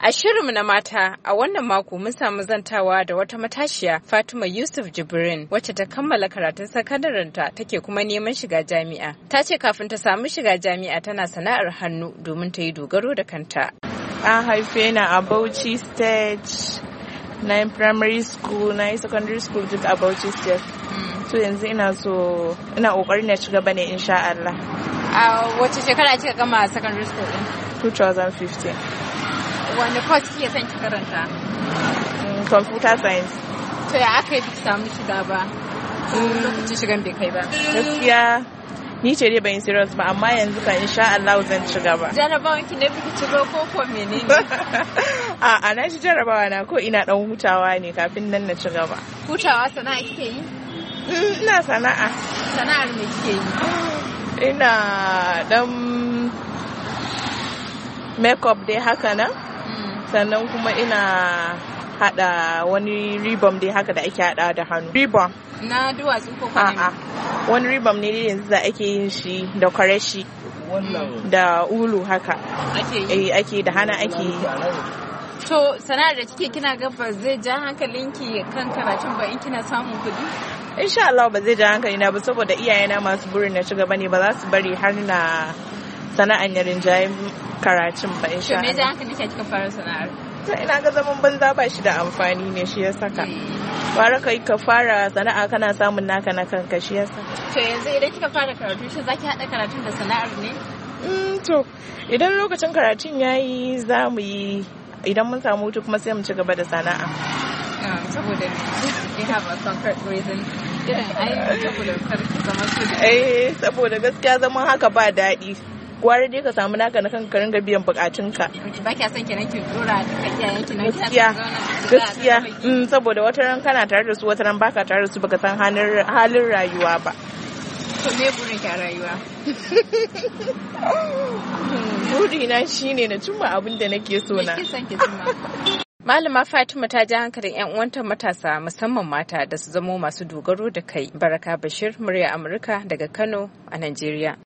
A shirinmu na mata a wannan mako mun samu zantawa da wata matashiya Fatima Yusuf Jibrin wacce ta kammala karatun sakandarenta take kuma neman shiga jami'a. Ta ce kafin ta samu shiga jami'a tana sana'ar hannu domin ta yi dogaro da kanta. An haife ni a Bauchi State, na yi primary school, na yi secondary school duk a Bauchi State. So yanzu ina kokarin na ci gaba ne insha Allah. A wace shekara kika gama secondary school din? 2015. Wani course kike son ki karanta? Computer science. To ya aka yi biki samu shiga ba? Lokacin shigan bai kai ba. Gaskiya ni ce dai ban serious ba, amma yanzu kan insha Allah zan ci gaba. Jarabawan ki ne biki ci ko menene? A na shi jarabawa na ko ina dan hutawa ne kafin nan na ci gaba. Hutawa sana'a kike yi? Ina sana'a. Sana'ar me kike yi? Ina dan makeup dai haka nan. Sannan kuma ina hada wani ribom dai haka da ake hada da hannu. Ribom. Na duwatsu ko kwane? Wani ribom ne yanzu da ake yin shi da kwareshi. Da ulu haka. Ake da hana ake yi. To sana'ar da kike kina ga ba zai ja hankalinki kan karatun ba in kina samun kuɗi? Insha Allah ba zai ja hankalina ba, saboda iyayena masu burin na ci gaba ne, ba za su bari har na sana'an ya rinjaye karatun ba insha Allah. To me ja hankali kika fara sana'ar? Ina ga zaman banza ba shi da amfani ne, shi ya saka. Bara kai ka fara sana'a kana samun naka na kanka, shi ya saka. To yanzu idan kika fara karatu shi zaki hada karatun da sana'ar ne? To idan lokacin karatun yayi za mu yi, idan mun samu hutu kuma sai mu ci gaba da sana'a. Saboda we have a concrete reason. Saboda gaskiya zaman haka ba daɗi. Gwara dai ka samu naka na kanka ringa biyan bukatunka. Ba kya son kenan ki dora ka iyayen ki nan gaskiya saboda wata ran kana tare da su, wata ran baka tare da su, baka san halin rayuwa ba. To me burin ki a rayuwa? Burina shine na cimma abin da nake so na. Me kike son ki cimma? Malama Fatima ta ji hankalin 'yan uwanta matasa musamman mata da su zamo masu dogaro da kai. Baraka Bashir, murya Amurka daga Kano a Najeriya.